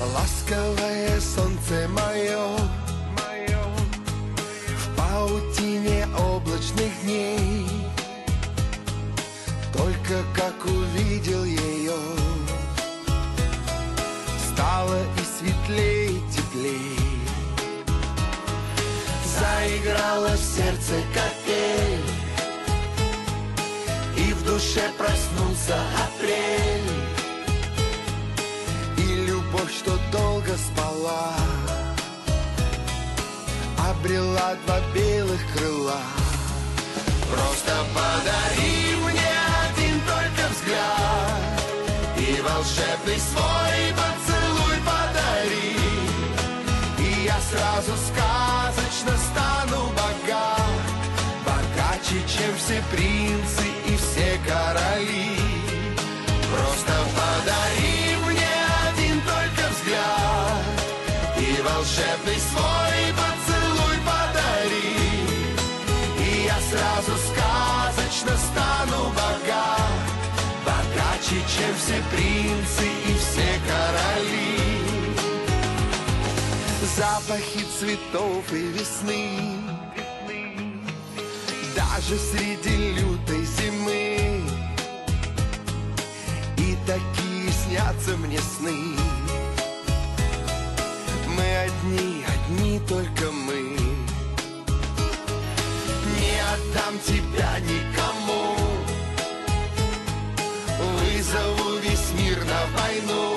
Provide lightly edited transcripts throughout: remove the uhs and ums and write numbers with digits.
Ласковое солнце мое, в паутине облачных дней, только как увидел ее, стало и светлей, и теплей. Заиграла в сердце капель, и в душе проснулся апрель. И любовь, что долго спала, обрела два белых крыла. Просто подари мне один только взгляд, и волшебный свой поцелуй подари, и я сразу сказочно стану богат, богаче, чем все принцы и все короли. Просто подари мне один только взгляд, и волшебный свой поцелуй подари, и я сразу сказочно стану богат, богаче, чем все принцы и все короли. Запахи цветов и весны, даже среди лютой зимы, и такие снятся мне сны. Мы одни, одни только мы. Не отдам тебя никому, вызову весь мир на войну,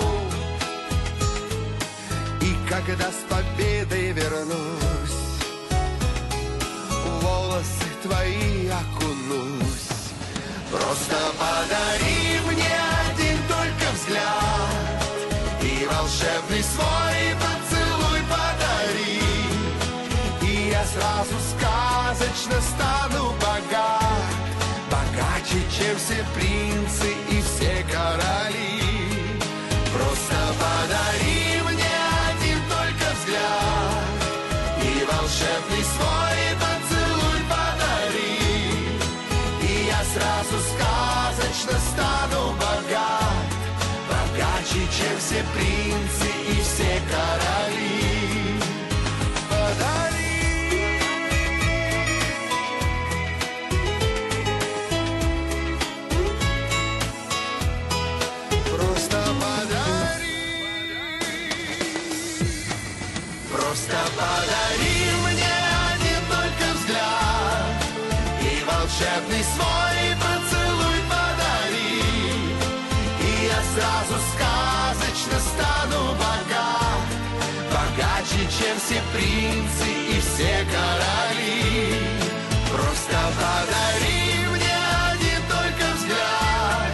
и когда с победой вернусь, в волосы твои окунусь. Просто подари мне один только взгляд, и волшебный свой поцелуй подари, и я сразу сказочно стану богат, богаче, чем все принцы и все короли. Просто подари мне один только взгляд, и волшебный свой поцелуй подари, и я сразу сказочно стану богат, богаче, чем все принцы и все короли. Подари. Просто подари. Просто подари мне один только взгляд, и волшебный свой поцелуй подари, и я сразу сказочно стану богат, богаче, чем все принцы и все короли. Просто подари мне один только взгляд,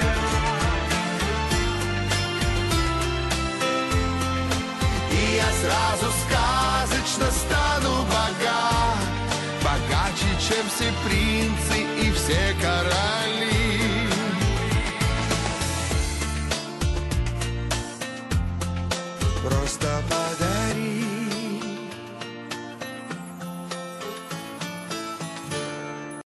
и я сразу сказочно стану богат, богаче, чем все принцы